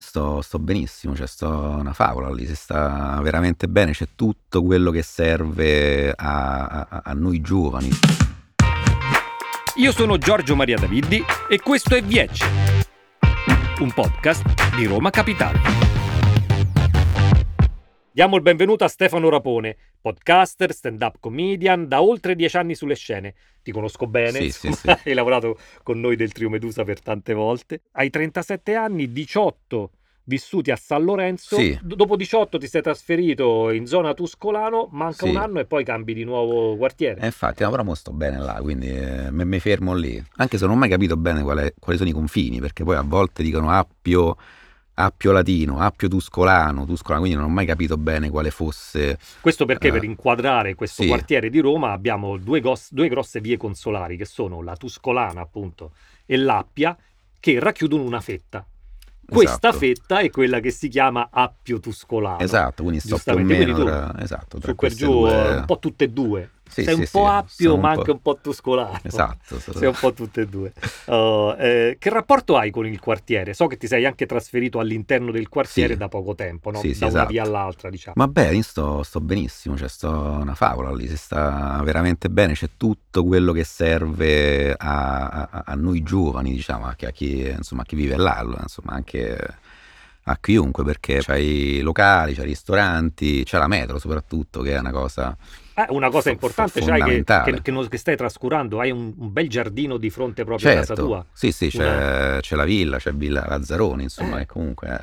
sto benissimo, cioè sto una favola lì, si sta veramente bene, c'è tutto quello che serve a noi giovani. Io sono Giorgio Maria Daviddi e questo è Viecce, un podcast di Roma Capitale. Diamo il benvenuto a Stefano Rapone, podcaster, stand-up comedian, da oltre 10 anni sulle scene. Ti conosco bene, Sì. Hai lavorato con noi del Trio Medusa per tante volte. Hai 37 anni, 18 vissuti a San Lorenzo. Sì. Dopo 18 ti sei trasferito in zona Tuscolano, manca Sì. un anno e poi cambi di nuovo quartiere. Infatti, no, però mo sto bene là, quindi mi fermo lì. Anche se non ho mai capito bene quali sono i confini, perché poi a volte dicono Appio Latino, Appio Tuscolano, quindi non ho mai capito bene quale fosse. Questo perché per inquadrare questo sì. quartiere di Roma abbiamo due grosse vie consolari, che sono la Tuscolana, appunto, e l'Appia, che racchiudono una fetta. Questa fetta è quella che si chiama Appio Tuscolano. Esatto, quindi sto più o Giustamente, meno quindi tra su per queste giù due. un po' tutte e due. Sì, sei sì, un sì, po' Appio, sono ma un po'. anche un po' Tuscolano. Esatto. Sei un po' tutte e due. Che rapporto hai con il quartiere? So che ti sei anche trasferito all'interno del quartiere Sì. da poco tempo, no? Sì, Da una esatto. via all'altra, diciamo. Vabbè, io sto benissimo, cioè sto una favola lì, si sta veramente bene, c'è tutto quello che serve a noi giovani, diciamo, a chi vive là, insomma, anche a chiunque, perché c'hai i locali, c'hai i ristoranti, c'è la metro soprattutto, che è una cosa Importante, fondamentale. che stai trascurando, hai un bel giardino di fronte proprio a casa tua. Sì, c'è la villa, c'è Villa Lazzaroni, insomma, e comunque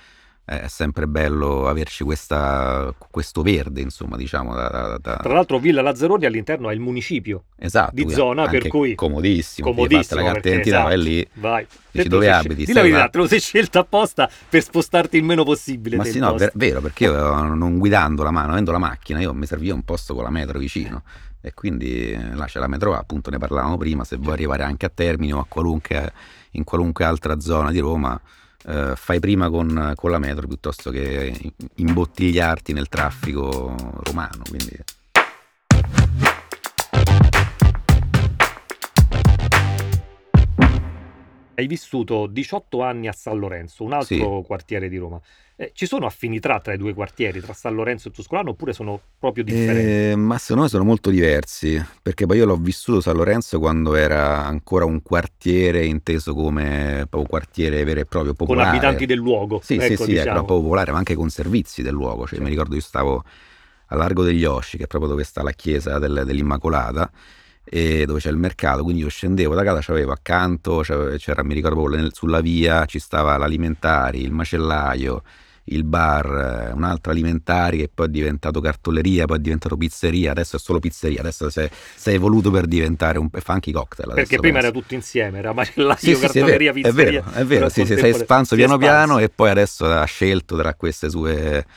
è sempre bello averci questo verde, insomma, diciamo. Tra l'altro Villa Lazzaroni all'interno è il municipio di zona, anche per cui comodissimo, ti fate la carta d'identità, vai lì, vai. dici dove abiti. Di la verità, te lo sei scelta apposta per spostarti il meno possibile. Ma sì, no, vero, perché io non guidando la mano, avendo la macchina, io mi serviva un posto con la metro vicino, e quindi là c'è la metro, appunto ne parlavamo prima, se vuoi arrivare anche a Termini o in qualunque altra zona di Roma, fai prima con la metro piuttosto che imbottigliarti nel traffico romano, quindi. Hai vissuto 18 anni a San Lorenzo, un altro quartiere di Roma. Ci sono affinità tra i due quartieri, tra San Lorenzo e Tuscolano, oppure sono proprio differenti? Ma secondo me sono molto diversi, perché poi io l'ho vissuto San Lorenzo quando era ancora un quartiere inteso come proprio quartiere vero e proprio popolare. Con abitanti del luogo. Sì, ecco, sì, diciamo. Era proprio popolare, ma anche con servizi del luogo. Cioè, mi ricordo io stavo a Largo degli Osci, che è proprio dove sta la chiesa dell'Immacolata, e dove c'è il mercato, quindi io scendevo da casa, c'avevo accanto, c'era, mi ricordo sulla via ci stava l'alimentari, il macellaio, il bar, un'altra alimentari che poi è diventato cartoleria, poi è diventato pizzeria, adesso è solo pizzeria, adesso si è evoluto per diventare fa anche i cocktail adesso, perché prima era tutto insieme, era macellaio, cartoleria, pizzeria. È vero, si è espanso piano piano, e poi adesso ha scelto tra queste sue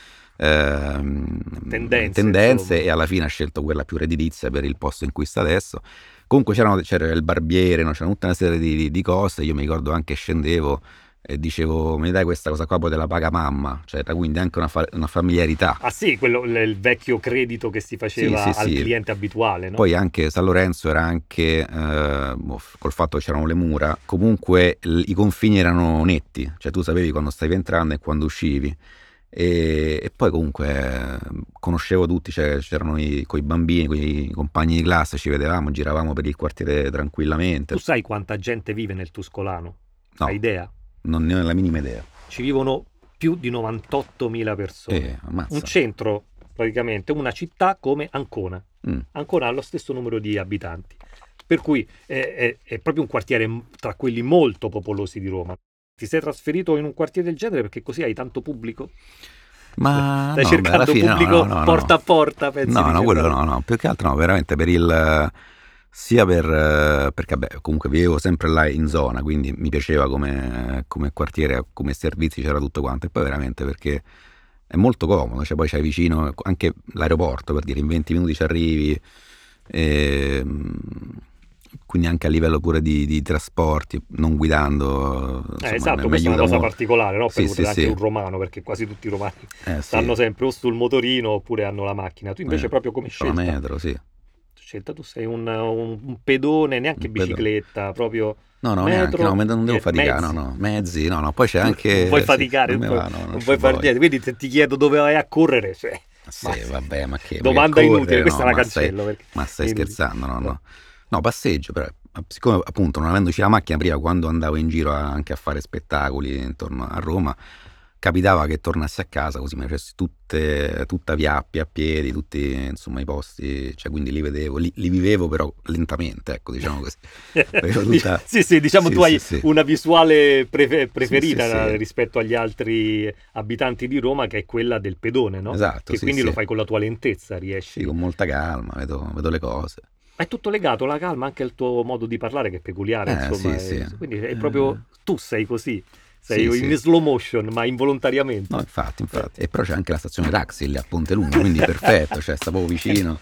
tendenze e alla fine ha scelto quella più redditizia per il posto in cui sta adesso. Comunque c'era il barbiere, no? C'era tutta una serie di cose. Io mi ricordo anche scendevo e dicevo: mi dai questa cosa qua, poi te la paga mamma, cioè quindi anche una familiarità. Ah sì, quello, il vecchio credito che si faceva al cliente abituale, no? Poi anche San Lorenzo era anche col fatto che c'erano le mura, comunque i confini erano netti, cioè tu sapevi quando stavi entrando e quando uscivi. E poi comunque conoscevo tutti, cioè, c'erano coi bambini, con i compagni di classe, ci vedevamo, giravamo per il quartiere tranquillamente. Tu sai quanta gente vive nel Tuscolano? No, hai idea? Non ne ho la minima idea. Ci vivono più di 98.000 persone. Un centro, praticamente, una città come Ancona. Ancona ha lo stesso numero di abitanti, per cui è proprio un quartiere tra quelli molto popolosi di Roma. Ti sei trasferito in un quartiere del genere perché così hai tanto pubblico? Ma stai cercando pubblico porta a porta, pensi? No, più che altro no, veramente per perché vabbè, comunque vivevo sempre là in zona, quindi mi piaceva come quartiere, come servizi, c'era tutto quanto, e poi veramente perché è molto comodo, cioè poi c'hai vicino anche l'aeroporto, per dire in 20 minuti ci arrivi, quindi anche a livello pure di trasporti, non guidando, insomma, esatto, questa è una cosa particolare, no? Per anche un romano, perché quasi tutti i romani stanno sempre o sul motorino oppure hanno la macchina. Tu invece proprio come scelta? La metro, sì. scelta? Tu sei un pedone, neanche bicicletta, proprio no, metro, neanche, non devo faticare, mezzi. mezzi, no, poi c'è anche... Non vuoi faticare, non vuoi fare niente, quindi se ti chiedo dove vai a correre, cioè... Sì, vabbè, ma che... Domanda inutile, questa la cancello. Ma stai scherzando, no. No, passeggio, però, siccome appunto non avendoci la macchina prima, quando andavo in giro anche a fare spettacoli intorno a Roma, capitava che tornassi a casa così mi facessi tutta Viappia a piedi, tutti insomma i posti, cioè quindi li vedevo, li vivevo però lentamente, ecco, diciamo così. Sì, diciamo tu hai una visuale preferita rispetto agli altri abitanti di Roma, che è quella del pedone, no? Esatto, che quindi lo fai con la tua lentezza, riesci. Sì, con molta calma, vedo le cose. È tutto legato, la calma, anche al tuo modo di parlare che è peculiare, insomma. Sì. Quindi è proprio tu sei così. Sei in slow motion, ma involontariamente. No, infatti. E però c'è anche la stazione taxi lì a Ponte Lungo, quindi perfetto, cioè sta proprio vicino.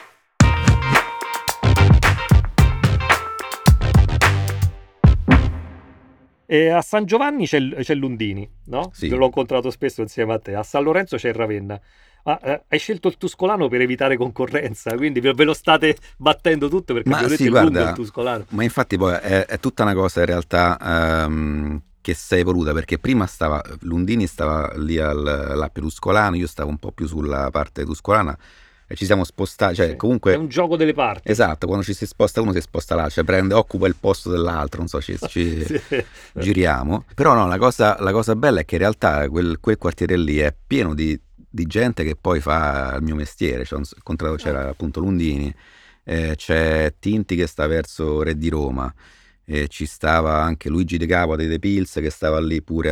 E a San Giovanni c'è Lundini, no? Sì. L'ho incontrato spesso insieme a te. A San Lorenzo c'è il Ravenna. Hai scelto il Tuscolano per evitare concorrenza, quindi ve lo state battendo tutto perché abbiamo detto lungo il Tuscolano. Ma infatti poi è tutta una cosa in realtà che si è evoluta, perché prima Lundini stava lì all'Appio Tuscolano, io stavo un po' più sulla parte tuscolana e ci siamo spostati, cioè comunque... È un gioco delle parti. Esatto, quando ci si sposta uno si sposta l'altro, cioè occupa il posto dell'altro, non so, ci giriamo. Però no, la cosa bella è che in realtà quel quartiere lì è pieno di gente che poi fa il mio mestiere, cioè, c'era appunto Lundini, c'è Tinti che sta verso Re di Roma, ci stava anche Luigi De Capo dei The Pills che stava lì pure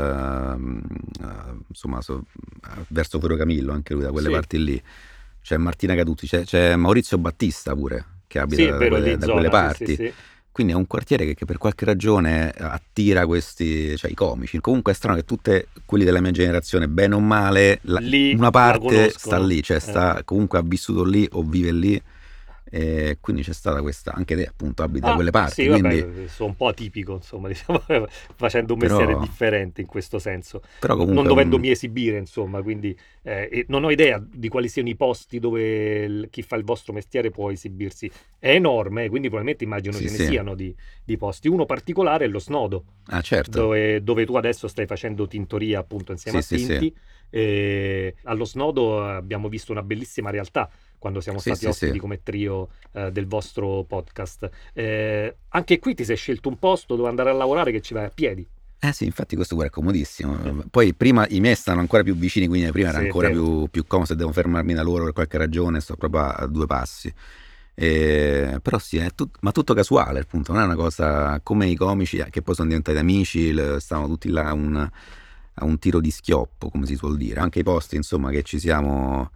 verso Foro Camillo, anche lui da quelle parti lì, c'è Martina Catuzzi, c'è Maurizio Battista pure che abita da quelle parti. Sì. Quindi è un quartiere che per qualche ragione attira questi, cioè i comici. Comunque è strano che tutti quelli della mia generazione, bene o male, una parte sta lì, cioè comunque ha vissuto lì o vive lì. E quindi c'è stata questa, anche te appunto abiti da quelle parti. Sì, quindi... vabbè, sono un po' atipico, insomma, diciamo, facendo un mestiere differente in questo senso, però comunque non dovendomi esibire, insomma, quindi non ho idea di quali siano i posti dove chi fa il vostro mestiere può esibirsi. È enorme, quindi probabilmente immagino ce ne siano di posti. Uno particolare è lo Snodo, certo. dove tu adesso stai facendo tintoria appunto insieme a Tinti. E allo Snodo abbiamo visto una bellissima realtà quando siamo stati ospiti come trio del vostro podcast. Anche qui ti sei scelto un posto dove andare a lavorare che ci vai a piedi. Sì, infatti questo pure è comodissimo. Poi prima i miei stanno ancora più vicini, quindi prima era ancora più comodo. Se devo fermarmi da loro per qualche ragione sto proprio a 2 passi. Però sì, ma tutto casuale, appunto, non è una cosa come i comici che poi sono diventati amici, stavano tutti là a un tiro di schioppo, come si suol dire. Anche i posti, insomma, che ci siamo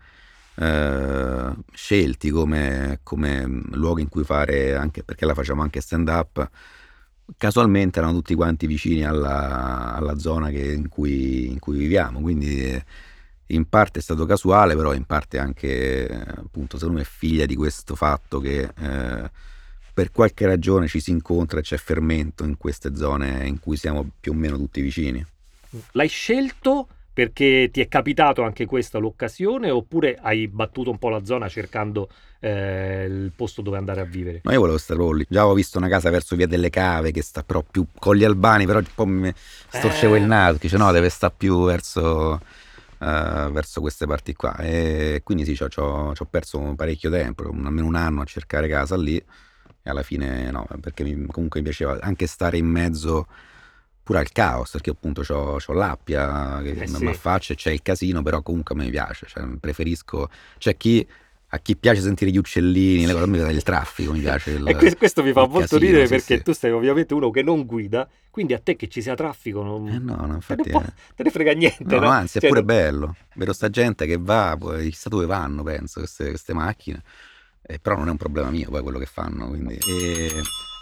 scelti come luoghi in cui fare, anche perché la facciamo anche stand up, casualmente erano tutti quanti vicini alla zona in cui viviamo, quindi in parte è stato casuale, però in parte anche appunto secondo me è figlia di questo fatto che per qualche ragione ci si incontra e c'è fermento in queste zone in cui siamo più o meno tutti vicini. L'hai scelto perché ti è capitato anche questa l'occasione, oppure hai battuto un po' la zona cercando il posto dove andare a vivere? No, io volevo stare proprio lì. Già avevo visto una casa verso Via delle Cave che sta però più con gli albani, però un po' mi storcevo il naso, dice no, deve stare più verso queste parti qua, e quindi sì, ci ho perso parecchio tempo, almeno un anno a cercare casa lì, e alla fine no, perché comunque mi piaceva anche stare in mezzo pure al caos, perché appunto c'ho l'Appia che mi affaccia e c'è il casino, però comunque a me piace, cioè preferisco, a chi piace sentire gli uccellini, le cose, il traffico mi piace. E questo mi fa molto ridere, perché tu sei ovviamente uno che non guida, quindi a te che ci sia traffico non infatti, te ne frega niente. No, anzi, è pure bello, vedo sta gente che va, poi chissà dove vanno, penso, queste macchine, però non è un problema mio poi quello che fanno, quindi...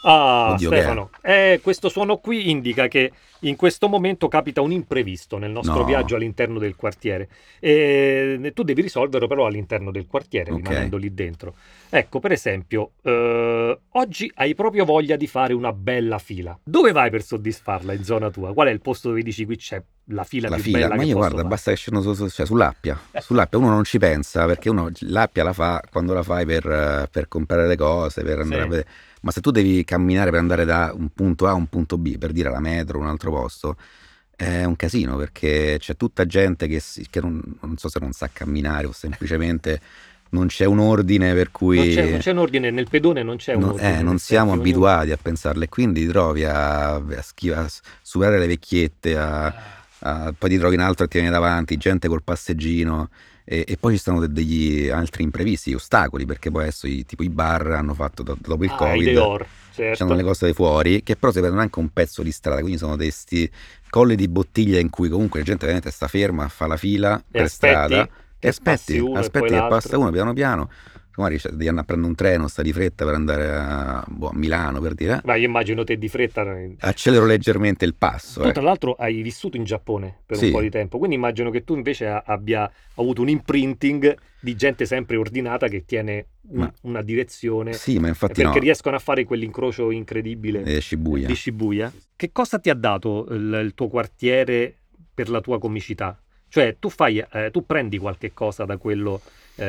Ah, oddio, Stefano, questo suono qui indica che in questo momento capita un imprevisto nel nostro viaggio all'interno del quartiere. E tu devi risolverlo però all'interno del quartiere, rimanendo lì dentro. Ecco, per esempio, oggi hai proprio voglia di fare una bella fila. Dove vai per soddisfarla in zona tua? Qual è il posto dove dici qui c'è la fila più bella ma che io posso guarda, fare? basta che scendo sull'Appia. Sull'Appia uno non ci pensa, perché uno l'Appia la fa quando la fai per comprare le cose, per andare a vedere. Ma se tu devi camminare per andare da un punto A a un punto B, per dire la metro o un altro posto, è un casino, perché c'è tutta gente che non so se non sa camminare o semplicemente non c'è un ordine, per cui non c'è un ordine nel pedone, non c'è un ordine. Non siamo abituati a pensarle, quindi ti trovi a superare le vecchiette, poi ti trovi un altro che ti viene davanti, gente col passeggino. E poi ci stanno degli altri imprevisti, ostacoli, perché poi adesso tipo i bar hanno fatto dopo il Covid, c'hanno le cose fuori, che però si perdono anche un pezzo di strada, quindi sono questi colli di bottiglia in cui comunque la gente veramente sta ferma, fa la fila per strada e aspetti che passa uno piano piano. Magari devi andare a prendere un treno, sta di fretta per andare a Milano, per dire. Ma io immagino te di fretta. Accelero leggermente il passo. Tu tra l'altro hai vissuto in Giappone per un po' di tempo, quindi immagino che tu invece abbia avuto un imprinting di gente sempre ordinata che tiene una direzione. Sì, ma infatti perché riescono a fare quell'incrocio incredibile di Shibuya. Che cosa ti ha dato il tuo quartiere per la tua comicità? Cioè tu prendi qualche cosa da quello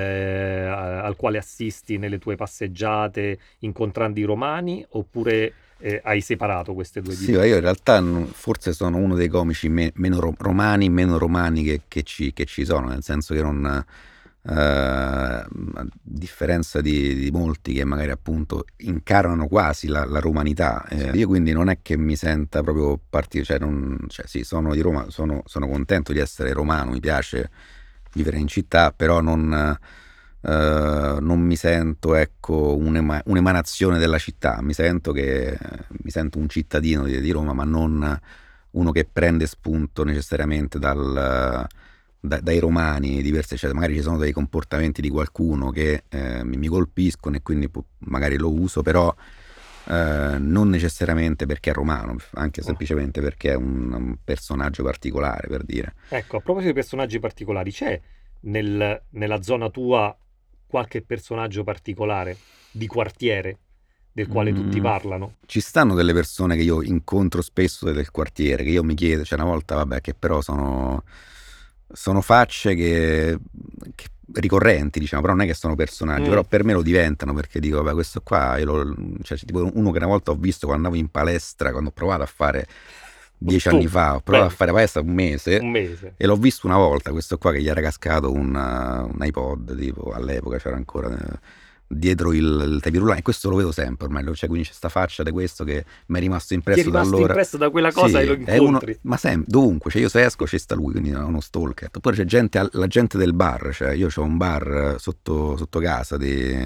al quale assisti nelle tue passeggiate incontrando i romani, oppure hai separato queste due Sì, io in realtà forse sono uno dei comici meno romani che ci sono, nel senso che non a differenza di molti che magari appunto incarnano quasi la romanità, io quindi non è che mi senta proprio sì, sono di Roma, sono contento di essere romano, mi piace vivere in città, però non mi sento, ecco, un'emanazione della città, mi sento un cittadino di Roma, ma non uno che prende spunto necessariamente dai romani diversi, cioè magari ci sono dei comportamenti di qualcuno che mi colpiscono e quindi magari lo uso, però non necessariamente perché è romano, anche semplicemente perché è un personaggio particolare, per dire. Ecco, a proposito di personaggi particolari, c'è nella zona tua qualche personaggio particolare di quartiere del quale tutti parlano? Ci stanno delle persone che io incontro spesso del quartiere, che io mi chiedo, una volta, vabbè, che però sono facce che ricorrenti, diciamo, però non è che sono personaggi, però per me lo diventano, perché dico, vabbè, questo qua, c'è tipo uno che una volta ho visto quando andavo in palestra, quando ho provato a fare 10 anni fa, ho provato a fare palestra un mese e l'ho visto una volta, questo qua che gli era cascato un iPod, tipo all'epoca c'era ancora dietro il tapirulano, e questo lo vedo sempre ormai, cioè, quindi c'è sta faccia di questo che mi è rimasto impresso da allora. Ti è rimasto impresso da quella cosa, sì, e lo incontri? Ma sempre, dovunque, cioè io se esco c'è sta lui, quindi è uno stalker. Oppure c'è la gente del bar, cioè io ho un bar sotto casa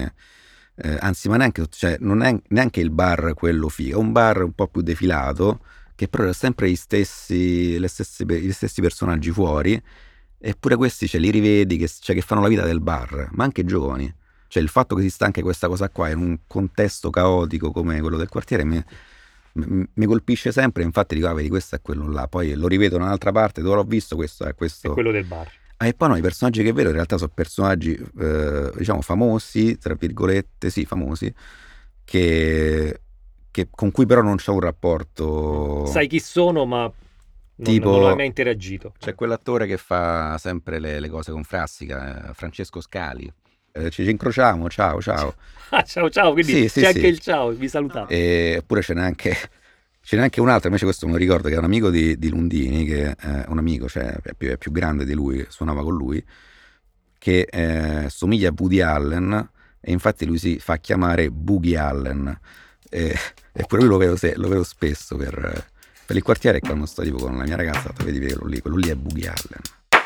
anzi, ma neanche, cioè, non è neanche il bar quello figo, è un bar un po' più defilato, che però ha sempre gli stessi personaggi fuori, eppure questi li rivedi che fanno la vita del bar, ma anche giovani. Cioè il fatto che esista anche questa cosa qua in un contesto caotico come quello del quartiere mi colpisce sempre, infatti dico, vedi, questo è quello là, poi lo rivedo da un'altra parte, dove l'ho visto, questo è quello del bar. E poi no, i personaggi che vedo in realtà sono personaggi, diciamo, famosi, tra virgolette, sì, famosi, con cui però non c'è un rapporto. Sai chi sono, ma non hai mai interagito. C'è quell'attore che fa sempre le cose con Frassica, Francesco Scali. Ci incrociamo, ciao. Ciao, quindi c'è anche il ciao, vi salutate. Eppure ce n'è anche un altro, invece questo me lo ricordo, che è un amico di Lundini, che è un amico, cioè è più grande di lui, suonava con lui, che somiglia a Woody Allen, e infatti lui si fa chiamare Boogie Allen, eppure lui lo vedo spesso per il quartiere, e quando sto tipo con la mia ragazza, vedi quello lì è Boogie Allen.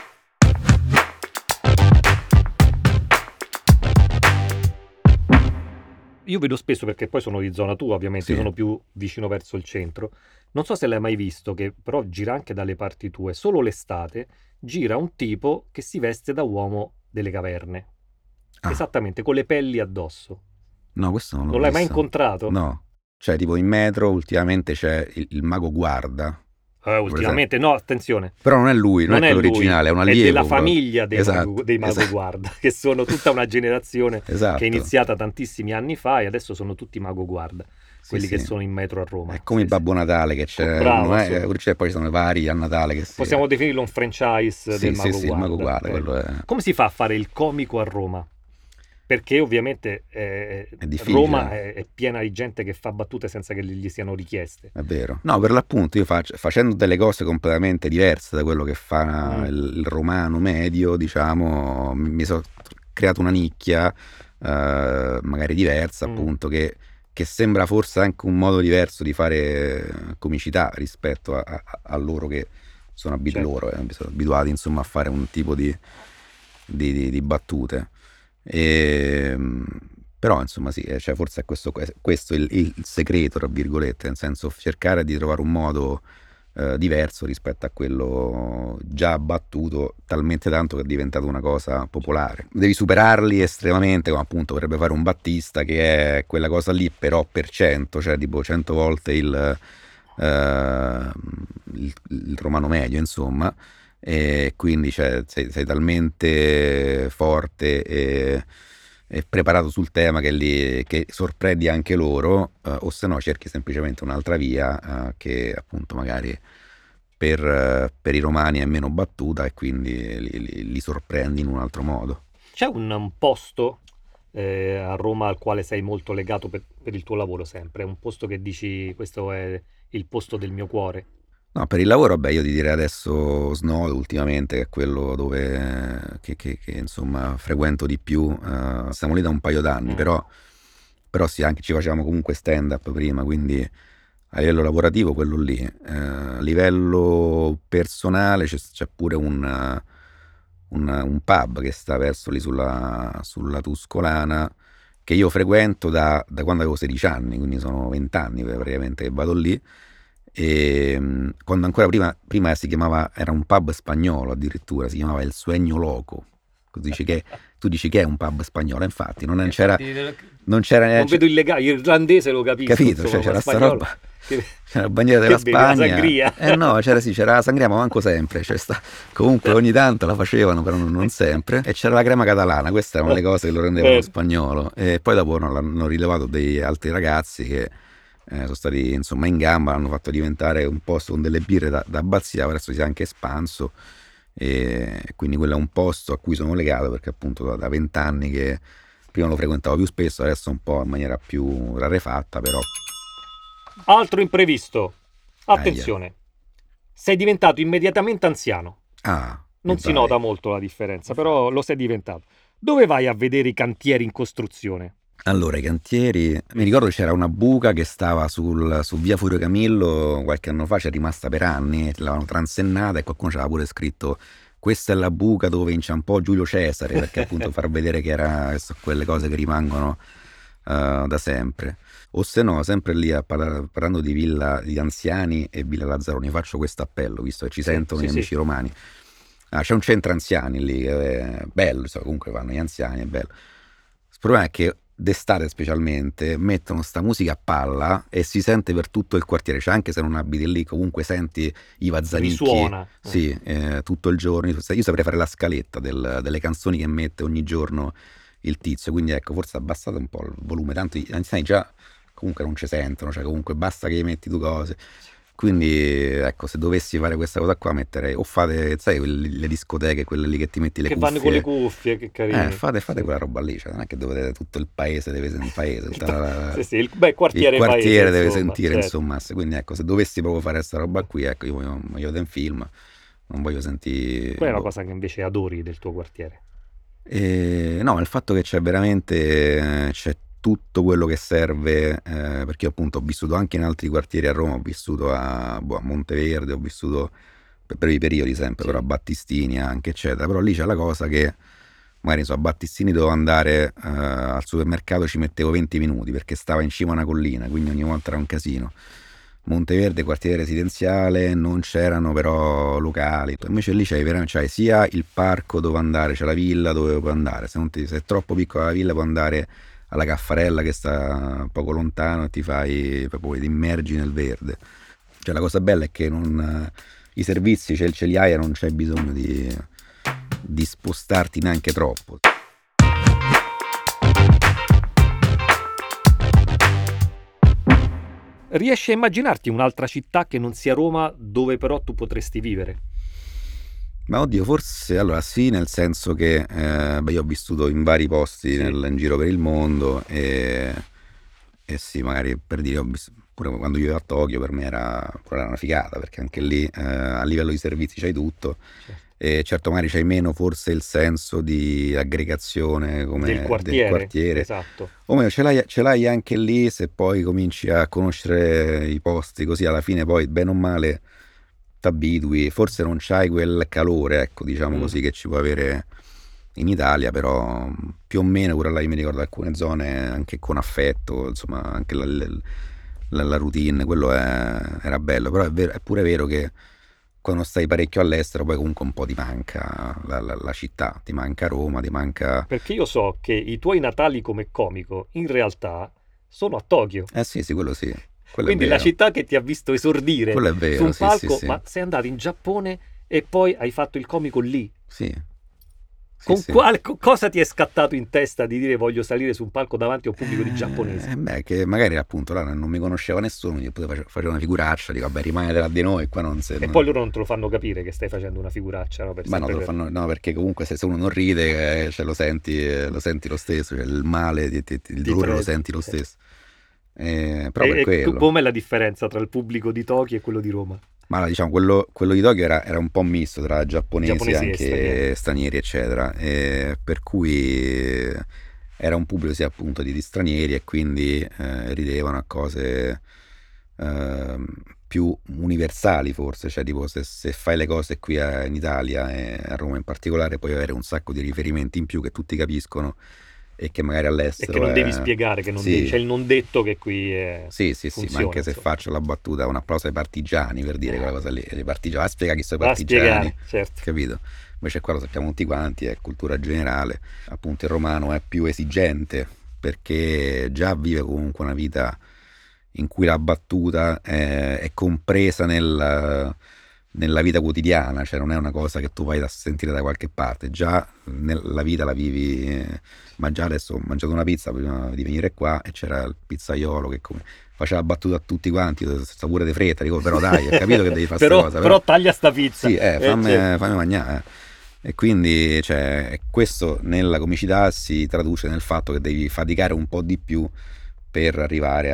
Io vedo spesso, perché poi sono di zona tua, ovviamente, sono più vicino verso il centro. Non so se l'hai mai visto, che però gira anche dalle parti tue. Solo l'estate gira un tipo che si veste da uomo delle caverne. Esattamente, con le pelli addosso. No, questo non l'ho visto. Non l'hai mai incontrato? No. Cioè, tipo in metro ultimamente c'è il Mago Guarda. Ultimamente no, attenzione. Però non è lui, non è quello originale, è un allievo. È della famiglia dei esatto, Mago Guarda, che sono tutta una generazione esatto. che è iniziata tantissimi anni fa e adesso sono tutti Mago Guarda, quelli che sono in metro a Roma. È come il Babbo Natale, che c'è bravo, cioè, poi ci sono vari a Natale che possiamo definirlo un franchise del Mago Guarda. Il Mago Guarda, quello è... Come si fa a fare il comico a Roma? Perché ovviamente Roma è piena di gente che fa battute senza che gli siano richieste. È vero. No, per l'appunto io facendo delle cose completamente diverse da quello che fa il romano medio, diciamo, mi sono creato una nicchia magari diversa, appunto, che sembra forse anche un modo diverso di fare comicità rispetto a loro che sono abituati, insomma, a fare un tipo di battute. Però insomma sì, cioè forse è questo il segreto, tra virgolette, nel senso cercare di trovare un modo diverso rispetto a quello già battuto talmente tanto che è diventato una cosa popolare. Devi superarli estremamente, come appunto potrebbe fare un Battista, che è quella cosa lì però per 100, cioè tipo 100 volte il romano medio, insomma. E quindi sei talmente forte e preparato sul tema che sorprendi anche loro, o se no cerchi semplicemente un'altra via che appunto magari per i romani è meno battuta e quindi li sorprendi in un altro modo. C'è un posto a Roma al quale sei molto legato per il tuo lavoro sempre? È un posto che dici questo è il posto del mio cuore? No, per il lavoro, io ti direi adesso Snodo ultimamente, che è quello dove che insomma frequento di più. Siamo lì da un paio d'anni, però sì, anche ci facevamo comunque stand-up prima, quindi a livello lavorativo quello lì. A livello personale c'è pure un pub che sta verso lì sulla Tuscolana, che io frequento da quando avevo 16 anni, quindi sono 20 anni praticamente che vado lì. E quando ancora prima era un pub spagnolo, addirittura si chiamava Il Sueño Loco. Tu dici che è un pub spagnolo, infatti non c'era vedo il legame, l'irlandese lo capisco, capito, insomma, cioè c'era sta roba, c'era la bandiera della Spagna, sangria. No, c'era la sangria, ma manco sempre, comunque ogni tanto la facevano, però non sempre, e c'era la crema catalana. Queste erano le cose che lo rendevano spagnolo, e poi dopo l'hanno rilevato dei altri ragazzi che sono stati insomma in gamba, hanno fatto diventare un posto con delle birre da abbazia, adesso si è anche espanso, e quindi quello è un posto a cui sono legato, perché appunto da 20 anni che prima lo frequentavo più spesso, adesso un po' in maniera più rarefatta, però. Altro imprevisto, attenzione, sei diventato immediatamente anziano. Non si nota molto la differenza, però lo sei diventato. Dove vai a vedere i cantieri in costruzione? Allora, i cantieri, mi ricordo c'era una buca che stava su via Furio Camillo qualche anno fa, c'è rimasta per anni, l'avevano transennata e qualcuno c'aveva pure scritto: questa è la buca dove inciampò Giulio Cesare, perché appunto far vedere che sono quelle cose che rimangono da sempre. O se no, sempre lì parlando di villa di anziani e Villa Lazzaroni, faccio questo appello, visto che ci sentono gli amici romani. C'è un centro anziani lì, è bello, comunque vanno gli anziani, è bello. Il problema è che d'estate specialmente mettono sta musica a palla e si sente per tutto il quartiere, cioè anche se non abiti lì comunque senti i vazzanicchi, suona. Sì, tutto il giorno. Io saprei fare la scaletta delle canzoni che mette ogni giorno il tizio, quindi ecco, forse abbassate un po' il volume, tanto gli anziani già comunque non ci sentono, cioè comunque basta che gli metti due cose. Quindi ecco, se dovessi fare questa cosa qua metterei, o fate, sai, le discoteche, quelle lì che ti metti le cuffie, vanno con le cuffie, che carino. Fate quella roba lì, cioè non è che dovete, tutto il paese deve sentire, il quartiere paese, deve insomma, sentire, certo. Insomma, quindi ecco, se dovessi proprio fare questa roba qui, ecco, io voglio un film, non voglio sentire. Qual è una cosa che invece adori del tuo quartiere? No, il fatto che c'è veramente tutto quello che serve, perché io appunto ho vissuto anche in altri quartieri a Roma, ho vissuto a Monteverde, ho vissuto per brevi periodi sempre, però a Battistini anche, eccetera. Però lì c'è la cosa che magari a Battistini dovevo andare al supermercato, ci mettevo 20 minuti perché stava in cima a una collina, quindi ogni volta era un casino. Monteverde, quartiere residenziale, non c'erano però locali. Invece lì c'hai sia il parco dove andare, c'è la villa dove puoi andare, se è troppo piccola la villa puoi andare alla Caffarella che sta poco lontano e ti fai proprio, ti immergi nel verde. Cioè la cosa bella è che i servizi ce li hai e non c'è bisogno di spostarti neanche troppo. Riesci a immaginarti un'altra città che non sia Roma dove però tu potresti vivere? Ma oddio, forse allora sì, nel senso che io ho vissuto in vari posti in giro per il mondo e sì, magari per dire, pure quando vivevo a Tokyo per me era una figata, perché anche lì a livello di servizi c'hai tutto. Certo. E certo magari c'hai meno forse il senso di aggregazione come del quartiere. Esatto. O meglio, ce l'hai anche lì se poi cominci a conoscere i posti, così alla fine poi bene o male t'abitui, forse non c'hai quel calore, ecco, diciamo così, che ci può avere in Italia, però più o meno pure là io mi ricordo alcune zone anche con affetto, insomma anche la routine, quello era bello, però è pure vero che quando stai parecchio all'estero poi comunque un po' ti manca la città, ti manca Roma, ti manca... Perché io so che i tuoi natali come comico in realtà sono a Tokyo. Sì, quello sì. Quindi la città che ti ha visto esordire vero, su un palco, sì. Ma sei andato in Giappone e poi hai fatto il comico lì. Sì. Cosa ti è scattato in testa di dire voglio salire su un palco davanti a un pubblico di giapponesi? Che magari appunto là non mi conosceva nessuno, io facevo una figuraccia, dico vabbè rimane tra di noi, qua non se... E poi loro non te lo fanno capire che stai facendo una figuraccia, no? Ma no, no, perché comunque se uno non ride lo senti lo stesso, cioè il male, il dolore lo senti lo stesso. Però per quello. Com'è la differenza tra il pubblico di Tokyo e quello di Roma? Ma diciamo quello di Tokyo era un po' misto tra giapponesi e anche stranieri eccetera, per cui era un pubblico sia appunto di stranieri e quindi ridevano a cose più universali forse, cioè tipo se fai le cose qui in Italia e a Roma in particolare puoi avere un sacco di riferimenti in più che tutti capiscono e che magari all'estero... E che non devi spiegare, che c'è il non detto che qui è... Sì, ma anche se faccio la battuta, un applauso ai partigiani, per dire quella cosa lì, i partigiani, spiega chi sono i partigiani, certo. Capito? Invece qua lo sappiamo tutti quanti, è cultura generale, appunto il romano è più esigente, perché già vive comunque una vita in cui la battuta è compresa nella vita quotidiana, cioè non è una cosa che tu vai a sentire da qualche parte, già nella vita la vivi, ma già adesso ho mangiato una pizza prima di venire qua e c'era il pizzaiolo che faceva battuta a tutti quanti, sta pure di fretta, dico però dai, hai capito che devi fare questa cosa, però taglia sta pizza, sì, fammi mangiare, e quindi cioè, questo nella comicità si traduce nel fatto che devi faticare un po' di più per arrivare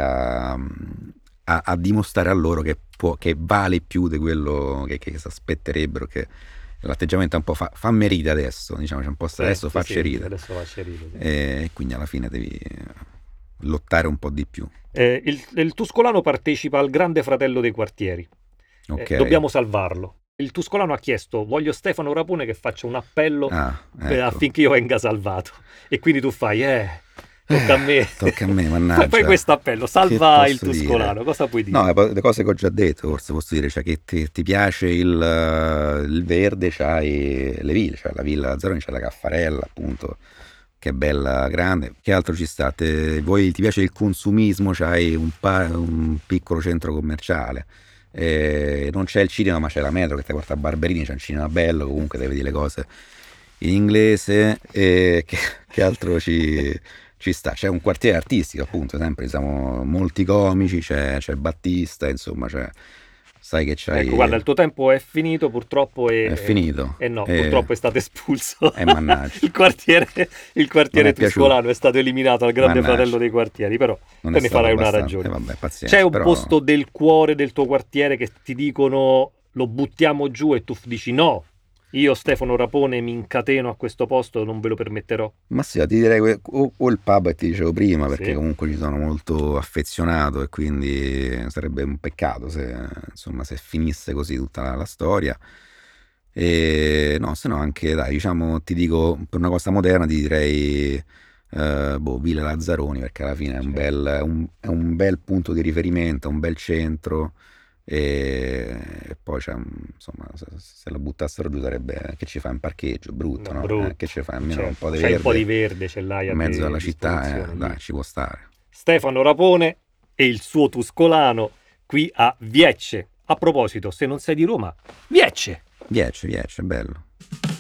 a dimostrare a loro che vale più di quello che si aspetterebbero, che l'atteggiamento è un po' fammi ride adesso, diciamo, c'è un po' adesso facci ride. Adesso facci ride. E quindi alla fine devi lottare un po' di più. Il Tuscolano partecipa al Grande Fratello dei Quartieri. Okay. Dobbiamo salvarlo. Il Tuscolano ha chiesto voglio Stefano Rapone che faccia un appello ecco. affinché io venga salvato. E quindi tu fai tocca a me, mannaggia. Fai questo appello, salva il Tuscolano, dire? Cosa puoi dire? No, le cose che ho già detto, forse posso dire, cioè che ti piace il verde, c'hai le ville, cioè la Villa Lazzaroni, c'è la Caffarella, appunto, che è bella, grande. Che altro ci sta? Ti piace il consumismo, c'hai un piccolo centro commerciale. Non c'è il cinema, ma c'è la metro che ti porta a Barberini, c'è un cinema bello, comunque devi vedere le cose in inglese. Che altro ci sta? C'è un quartiere artistico, appunto, sempre siamo molti comici, c'è Battista, insomma, sai che c'hai... Ecco, guarda, il tuo tempo è finito, purtroppo è finito. No, purtroppo è stato espulso. Mannaggia. il quartiere Tuscolano è stato eliminato al Grande Fratello dei Quartieri, però te ne farai una ragione. Vabbè, pazienza, c'è un posto del cuore del tuo quartiere che ti dicono lo buttiamo giù e tu dici no? Io Stefano Rapone mi incateno a questo posto, non ve lo permetterò. Ma sì, ti direi o il pub che ti dicevo prima, perché comunque ci sono molto affezionato e quindi sarebbe un peccato se finisse così tutta la storia. E no, se no anche, dai, diciamo, ti dico, per una cosa moderna ti direi Villa Lazzaroni, perché alla fine è un bel punto di riferimento, un bel centro. e poi insomma, se la buttassero giù sarebbe, che ci fa in parcheggio, brutto, no? Brutto. Che ci fa almeno Certo. un po' di C'hai verde, un po' di verde, ce l'hai in mezzo alla città, lì. dai, ci può stare. Stefano Rapone e il suo Tuscolano qui a Viecce. A proposito, se non sei di Roma, Viecce! Viecce, bello.